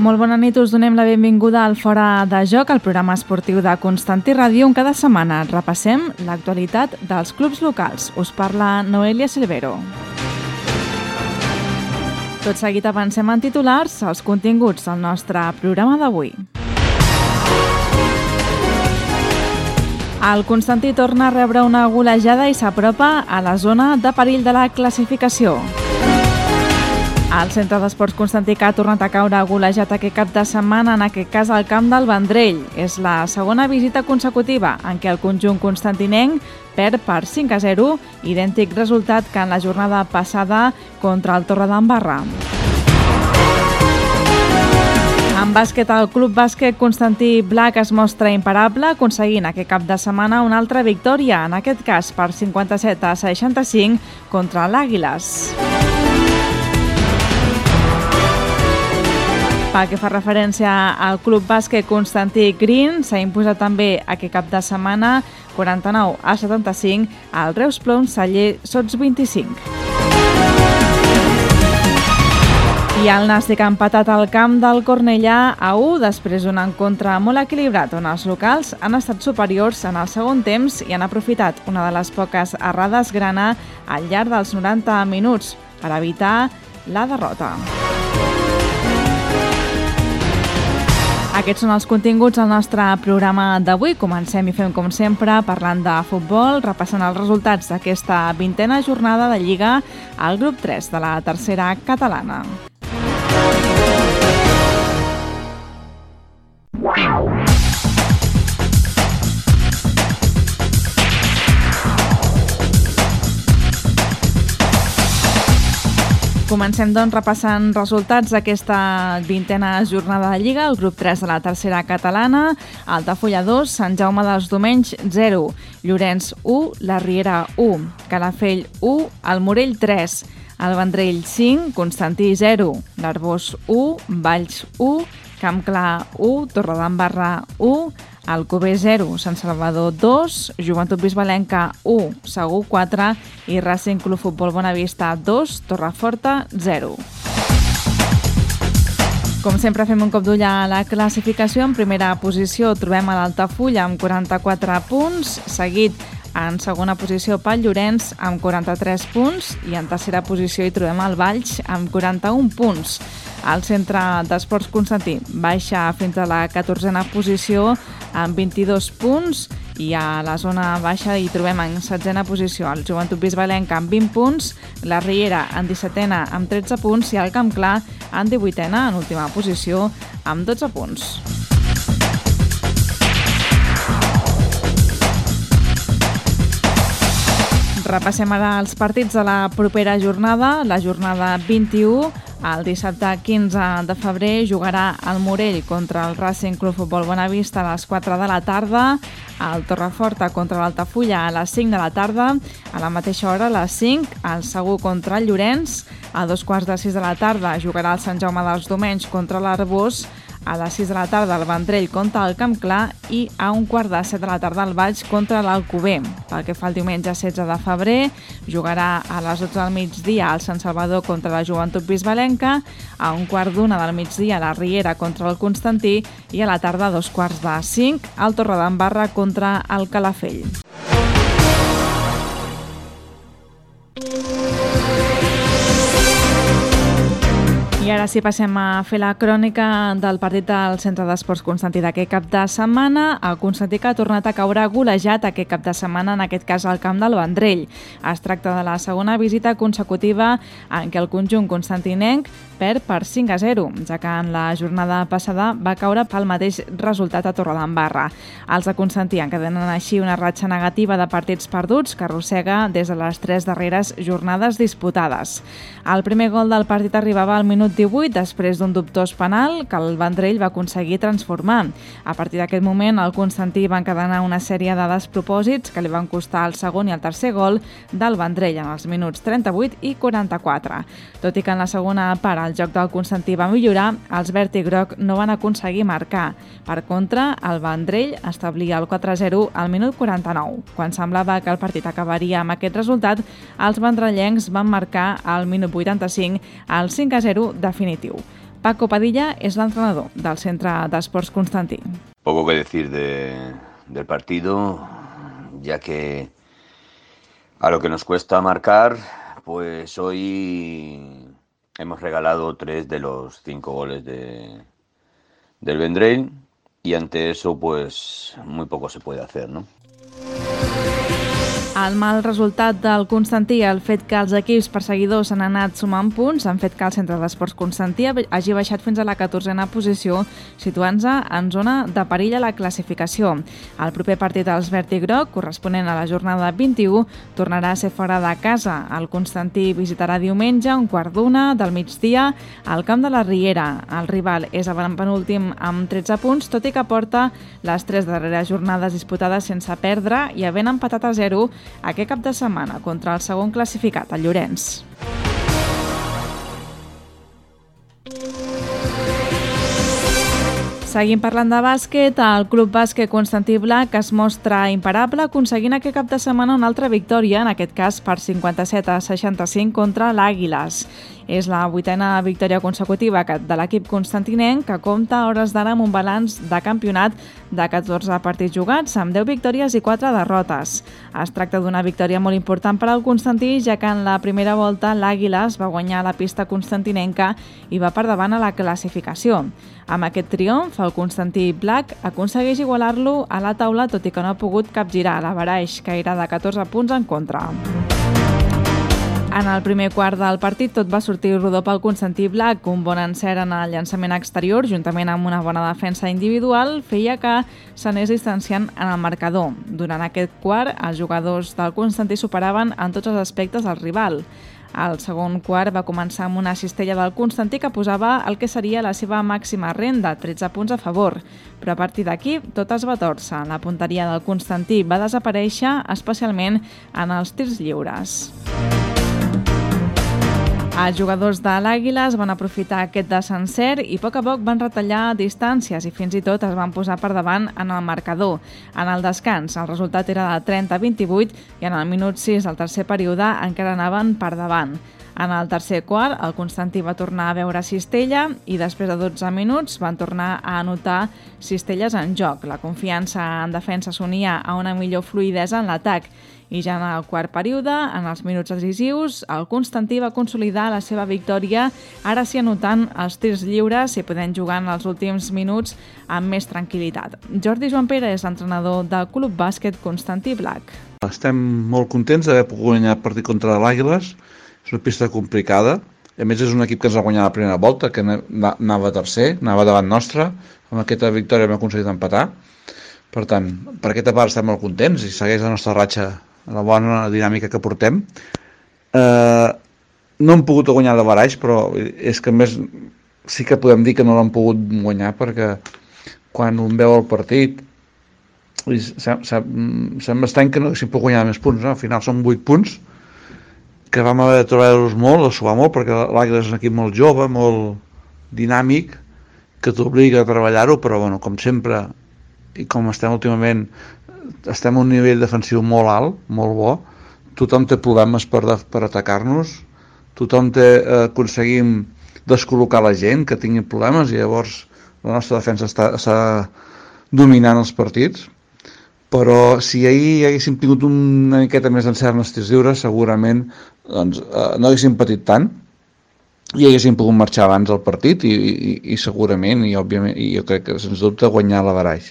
Molt bona nit, us donem la benvinguda al Fora de Joc, el programa esportiu de Constantí Ràdio, on cada setmana repassem l'actualitat dels clubs locals. Us parla Noelia Silvero. Tot seguit avancem en titulars els continguts del nostre programa d'avui. El Constantí torna a rebre una golejada i s'apropa a la zona de perill de la classificació. El Centre d'Esports Constantí ha tornat a caure golejat aquest cap de setmana, en aquest cas al camp del Vendrell. És la segona visita consecutiva en què el conjunt constantinenc perd per 5-0, idèntic resultat que en la jornada passada contra el Torredembarra. En bàsquet, el Club Bàsquet Constantí Black es mostra imparable, aconseguint aquest cap de setmana una altra victòria, en aquest cas per 57-65 contra l'Àguiles. Pel que fa referència al Club Bàsquet Constantí Green, s'ha imposat també aquest cap de setmana 49-75 al Reus Plom Celler Sots 25. I el Nàstic ha empatat al camp del Cornellà a 1 després d'un encontre molt equilibrat on els locals han estat superiors en el segon temps i han aprofitat una de les poques errades grana al llarg dels 90 minuts per evitar la derrota. Aquests són els continguts del nostre programa d'avui. Comencem i fem com sempre parlant de futbol, repassant els resultats d'aquesta 20a jornada de Lliga al grup 3 de la tercera catalana. Comencem, doncs, repassant resultats d'aquesta 20a jornada de Lliga, el grup 3 de la tercera catalana, Altafulla 2, Sant Jaume dels Domenys 0, Llorenç 1, la Riera 1, Calafell 1, el Morell 3, el Vendrell 5, Constantí 0, l'Arbós 1, Valls 1, Camp Clar 1, Torredembarra 1, Alcover 0, Sant Salvador 2, Joventut Bisbalenca 1, Segur 4 i Racing Club Futbol Bonavista 2, Torreforta 0. Com sempre, fem un cop d'ull a la classificació. En primera posició trobem a l'Altafulla amb 44 punts, seguit en segona posició pel Llorenç amb 43 punts i en tercera posició hi trobem el Valls amb 41 punts. El Centre d'Esports Constantí baixa fins a la 14a posició amb 22 punts i a la zona baixa hi trobem en 7a posició el Joventut Bisbalenca amb 20 punts, la Riera en 17a amb 13 punts i el Camp Clar en 18a en última posició amb 12 punts. Repassem ara els partits de la propera jornada, la jornada 21. El dissabte 15 de febrer jugarà el Morell contra el Racing Club Futbol Bonavista a les 4 de la tarda, el Torreforta contra l'Altafulla a les 5 de la tarda, a la mateixa hora, a les 5, el Segur contra el Llorenç, a 5:15 de la tarda jugarà el Sant Jaume dels Domenys contra l'Arbós, a les 6 de la tarda el Vendrell contra el Camp Clar i a 6:15 de la tarda el Valls contra l'Alcover. Pel que fa al diumenge 16 de febrer, jugarà a les 12 del migdia el Sant Salvador contra la Joventut Bisbalenca, a 1:15 del migdia la Riera contra el Constantí i a la tarda a 4:45 el Torredembarra contra el Calafell. I ara sí, passem a fer la crònica del partit del Centre d'Esports Constantí d'aquest cap de setmana. El Constantí ha tornat a caure golejat aquest cap de setmana, en aquest cas al camp del Vendrell. Es tracta de la segona visita consecutiva en què el conjunt constantinenc perd per 5-0, ja que en la jornada passada va caure pel mateix resultat a Torredembarra. Els de Constantí encadenen així una ratxa negativa de partits perduts que arrossega des de les 3 darreres jornades disputades. El primer gol del partit arribava al minut 18 després d'un dubtós penal que el Vendrell va aconseguir transformar. A partir d'aquest moment, el Constantí va encadenar una sèrie de despropòsits que li van costar el segon i el tercer gol del Vendrell en els minuts 38 i 44. Tot i que en la segona part el joc del Constantí va millorar, els verd i groc no van aconseguir marcar. Per contra, el Vendrell establia el 4-0 al minut 49. Quan semblava que el partit acabaria amb aquest resultat, els vendrellencs van marcar al minut 85 el 5-0 definitiu. Paco Padilla és l'entrenador del Centre d'Esports Constantí. Poco que decir del partido, ya que a lo que nos cuesta marcar, pues hoy hemos regalado 3 de los 5 goles del Vendrell y ante eso pues muy poco se puede hacer, ¿no? El mal resultat del Constantí, el fet que els equips perseguidors han anat sumant punts, han fet que el Centre d'Esports Constantí hagi baixat fins a la 14a posició, situant-se en zona de perill a la classificació. El proper partit dels verd i groc, corresponent a la jornada 21, tornarà a ser fora de casa. El Constantí visitarà diumenge, a 1:15 del migdia, al camp de la Riera. El rival és penúltim amb 13 punts, tot i que porta les 3 darreres jornades disputades sense perdre i havent empatat a 0 aquest cap de setmana contra el segon classificat, el Llorenç. Seguim parlant de bàsquet. El Club Bàsquet Constantí Blac es mostra imparable, aconseguint aquest cap de setmana una altra victòria, en aquest cas per 57-65 contra l'Àguiles. És la 8a victòria consecutiva de l'equip constantinenc, que compta a hores d'ara amb un balanç de campionat de 14 partits jugats, amb 10 victòries i 4 derrotes. Es tracta d'una victòria molt important per al Constantí, ja que en la primera volta l'Àguiles va guanyar la pista constantinenca i va per davant a la classificació. Amb aquest triomf, el Constantí Blac aconsegueix igualar-lo a la taula, tot i que no ha pogut capgirar l'averaix, que era de 14 punts en contra. En el primer quart del partit tot va sortir rodó pel Constantí Blac. Un bon encert en el llançament exterior, juntament amb una bona defensa individual, feia que s'anés distanciant en el marcador. Durant aquest quart, els jugadors del Constantí superaven en tots els aspectes el rival. El segon quart va començar amb una cistella del Constantí que posava el que seria la seva màxima renda, 13 punts a favor. Però a partir d'aquí tot es va tòrcer. La punteria del Constantí va desaparèixer, especialment en els tirs lliures. Els jugadors de l'Àguiles van aprofitar aquest desencer i a poc van retallar distàncies i fins i tot es van posar per davant en el marcador. En el descans, el resultat era de 30-28 i en el minut 6 del tercer període encara anaven per davant. En el tercer quart, el Constantí va tornar a veure cistella i després de 12 minuts van tornar a anotar cistelles en joc. La confiança en defensa s'unia a una millor fluïdesa en l'atac. I ja en el quart període, en els minuts decisius, el Constantí va consolidar la seva victòria, ara sí anotant els tirs lliures i podent jugar en els últims minuts amb més tranquil·litat. Jordi Joan Pere és l'entrenador del Club Bàsquet Constantí Blac. Estem molt contents d'haver pogut guanyar el partit contra l'Àguiles. És una pista complicada. A més, és un equip que ens va guanyar la primera volta, que anava tercer, anava davant nostra. Amb aquesta victòria hem aconseguit empatar. Per tant, per aquesta part estem molt contents i segueix la nostra ratxa, la bona dinàmica que portem. No hem pogut guanyar l'averaix, però és que a més sí que podem dir que no l'hem pogut guanyar perquè quan un veu el partit sembla estrany que no haguéssim pogut guanyar més punts, no? Al final són 8 punts que vam haver de treballar-los molt, de suar molt, perquè l'Àguiles és un equip molt jove, molt dinàmic, que t'obliga a treballar-ho, però bueno, com sempre i com estem últimament, estem a un nivell defensiu molt alt, molt bo. Tothom té problemes per atacar-nos, tothom aconseguim descol·locar la gent que tingui problemes i llavors la nostra defensa està dominant els partits. Però si ahir haguéssim tingut una miqueta més d'encert en els tirs lliures, segurament doncs, no haguéssim patit tant i haguéssim pogut marxar abans del partit i segurament, i òbviament, i jo crec que sens dubte guanyar l'averaix.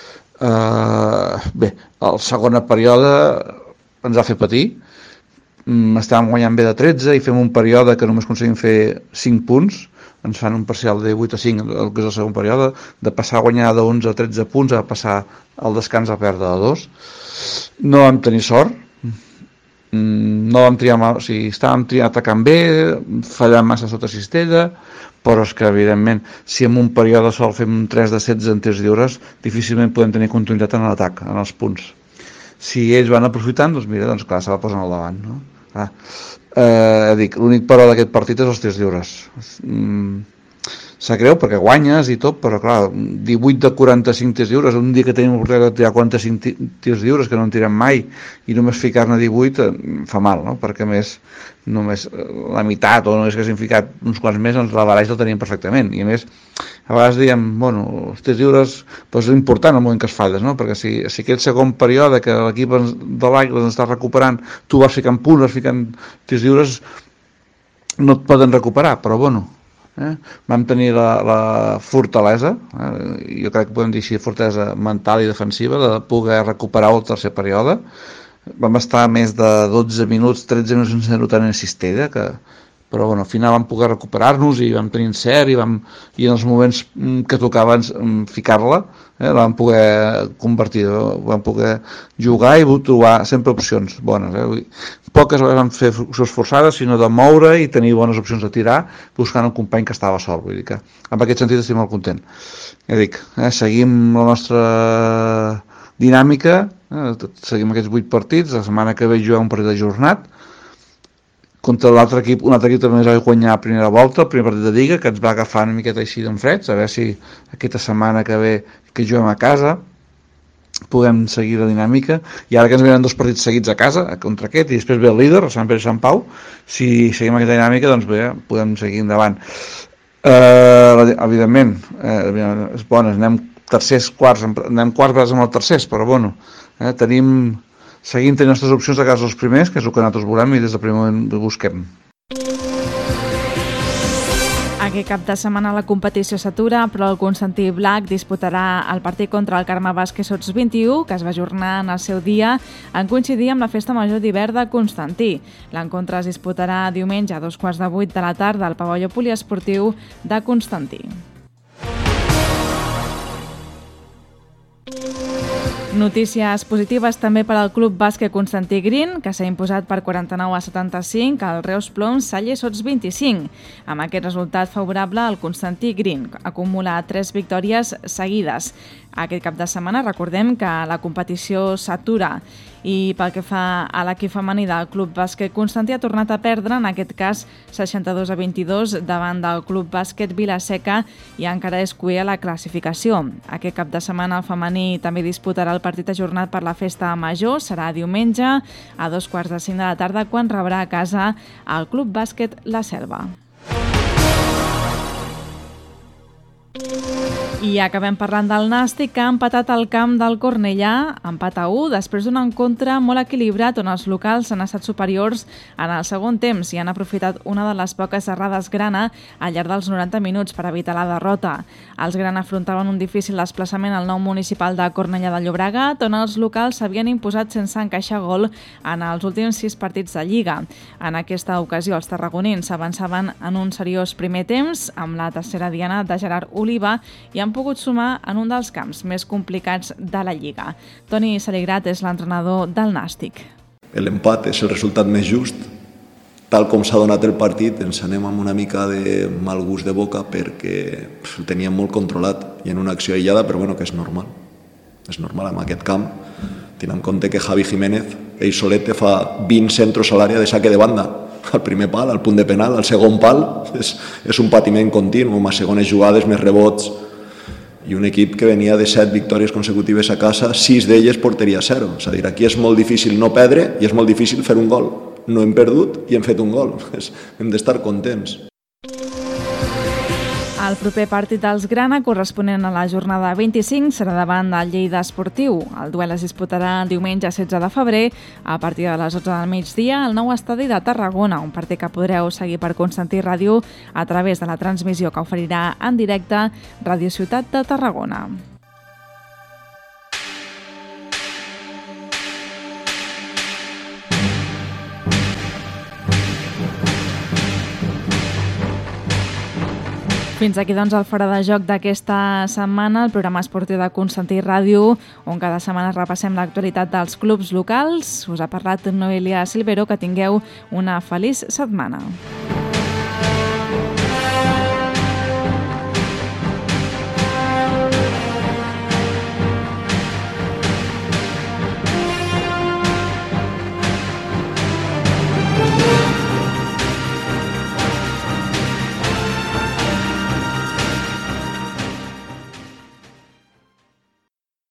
Bé, el segon període ens va fer patir. Estàvem guanyant bé de 13 i fem un període que només aconseguim fer 5 punts. Ens fan un parcial de 8-5, el que és el segon període, de passar a guanyar de 11 a 13 punts a passar al descans a perdre de 2. No vam tenir sort, no vam triar mal, o sigui, estàvem atacant bé, fallant massa sota cistella, però és que, evidentment, si en un període sol fem 3 de 16 en tirs lliures, difícilment podem tenir continuïtat en l'atac, en els punts. Si ells van aprofitant, doncs mira, doncs clar, se va posant al davant, no? L'únic però d'aquest partit és els tirs lliures. sap greu perquè guanyes i tot, però clar, 18 de 45 tirs lliures, un dia que tenim l'oportunitat de tirar 45 tirs lliures que no en tirem mai i només ficar-ne 18 fa mal, no? Perquè més només la meitat o només que hagin ficat uns quants més, doncs la baralla el teníem perfectament, i a més a vegades diem, bueno, els tirs lliures doncs és important el moment que es falles, no? Perquè si aquell segon període que l'equip de l'Àguiles està recuperant, tu vas ficant punts, vas ficant tirs lliures, no et poden recuperar, però bueno, vam tenir la fortalesa, jo crec que podem dir així, fortalesa mental i defensiva, de poder recuperar el tercer període. Vam estar més de 12 minuts, 13 minuts sense anotar en cistella, però bueno, al final vam poder recuperar-nos i vam tenir encert i en els moments que tocava ficar-la, la vam poder convertir, vam poder jugar i trobar sempre opcions bones. Poques vegades vam fer opcions forçades, sinó de moure i tenir bones opcions de tirar, buscant un company que estava sol. Vull dir que en aquest sentit estic molt content. Ja dic, seguim la nostra dinàmica, seguim aquests 8 partits, la setmana que ve jugar un partit ajornat, contra un altre equip també ens va guanyar a primera volta, el primer partit de Lliga, que ens va agafar una miqueta així d'enfreds, a veure si aquesta setmana que ve que juguem a casa puguem seguir la dinàmica, i ara que ens venen 2 partits seguits a casa, contra aquest, i després ve el líder, el Sant Pere i Sant Pau, si seguim aquesta dinàmica, doncs bé, podem seguir endavant. Evidentment, és bona, anem tercers, quarts, anem quarts vegades amb els tercers, però bueno, seguim tenint les nostres opcions de casa els primers, que és el que nosaltres volem i des del primer moment busquem. Aquest cap de setmana la competició s'atura, però el Constantí Black disputarà el partit contra el Carme Bàsquet Sots 21, que es va ajornar en el seu dia en coincidir amb la Festa Major d'hivern de Constantí. L'encontre es disputarà diumenge a 7:15 de la tarda al pavelló poliesportiu de Constantí. Notícies positives també per al Club Bàsquet Constantí Green, que s'ha imposat per 49-75 al Reus Ploms Salle Sots 25. Amb aquest resultat favorable, el Constantí Green acumula 3 victòries seguides. Aquest cap de setmana recordem que la competició s'atura i pel que fa a l'equip femení del Club Bàsquet Constantí ha tornat a perdre, en aquest cas 62-22 davant del Club Bàsquet Vilaseca, i encara és cuer a la classificació. Aquest cap de setmana el femení també disputarà el partit ajornat per la Festa Major, serà diumenge a 15:45 de la tarda, quan rebrà a casa el Club Bàsquet La Selva. I acabem parlant del Nàstic, que ha empatat al camp del Cornellà, empat a 1, després d'un encontre molt equilibrat on els locals han estat superiors en el segon temps i han aprofitat una de les poques errades grana al llarg dels 90 minuts per evitar la derrota. Els grana afrontaven un difícil desplaçament al nou municipal de Cornellà de Llobregat, on els locals s'havien imposat sense encaixar gol en els últims 6 partits de Lliga. En aquesta ocasió els tarragonins s'avançaven en un seriós primer temps amb la tercera diana de Gerard Oliva i han pogut sumar en un dels camps més complicats de la Lliga. Toni Saligrat és l'entrenador del Nàstic. L'empat és el resultat més just. Tal com s'ha donat el partit, ens anem amb una mica de mal gust de boca perquè el teníem molt controlat i en una acció aïllada, però bueno, que és normal. És normal en aquest camp, tenint en compte que Javi Jiménez, ell solet, fa 20 centros a l'àrea de saque de banda. Al primer pal, al punt de penal, al segon pal, és un patiment continu, amb segones jugades, més rebots, i un equip que venia de 7 victòries consecutives a casa, 6 d'elles porteria 0. És a dir, aquí és molt difícil no perdre i és molt difícil fer un gol. No hem perdut i hem fet un gol. Hem d'estar contents. El proper partit dels grana, corresponent a la jornada 25, serà davant del Lleida Esportiu. El duel es disputarà el diumenge 16 de febrer a partir de les 12 del migdia al nou estadi de Tarragona, un partit que podreu seguir per Constantí Ràdio a través de la transmissió que oferirà en directe Ràdio Ciutat de Tarragona. Fins aquí, doncs, el Fora de Joc d'aquesta setmana, el programa esportiu de Constantí Ràdio, on cada setmana repassem l'actualitat dels clubs locals. Us ha parlat Noelia Silvero, que tingueu una feliç setmana.